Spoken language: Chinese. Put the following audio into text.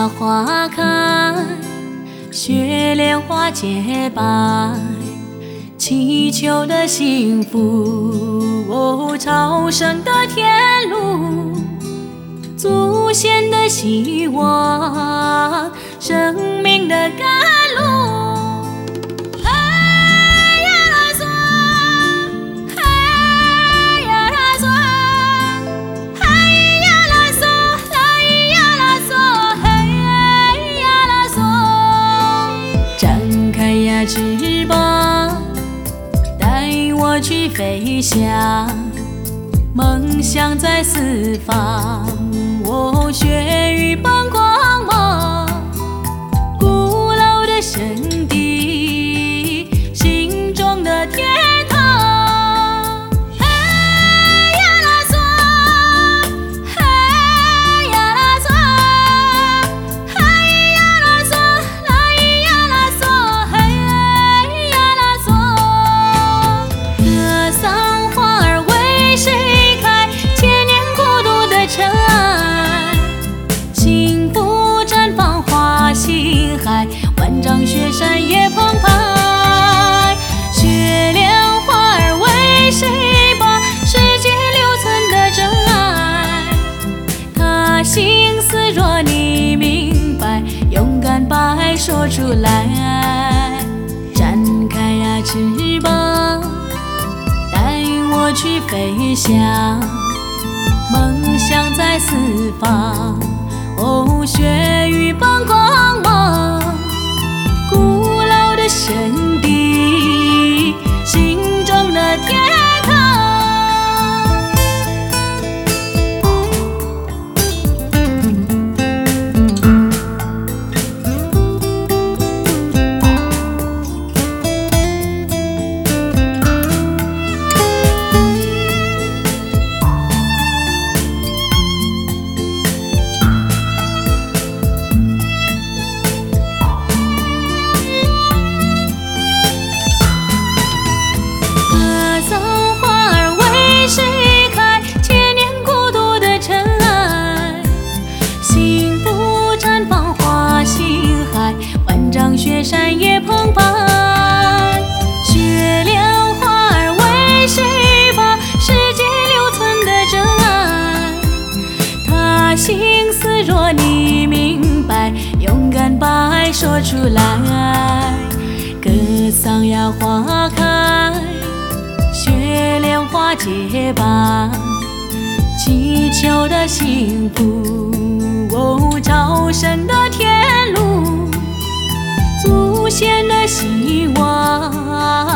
呀花开，雪莲花结白，祈求的幸福，朝圣的天路，祖先的希望，生命的甘露。翅膀带我去飞翔，梦想在四方，血雨般光芒，古老的圣地，心中的天堂。万丈雪山也澎湃，雪莲花儿为谁把世界留存的真爱？他心思若你明白，勇敢把爱说出来。展开呀翅膀，带我去飞翔，梦想在四方，雪雨般光芒，古老的圣地，心中的天堂。雪山也澎湃，雪莲花儿为谁把世界留存的真爱？他心思若你明白，勇敢把爱说出来。歌桑呀花开，雪莲花结白，祈求的幸福，朝圣的天路，祖先的希望。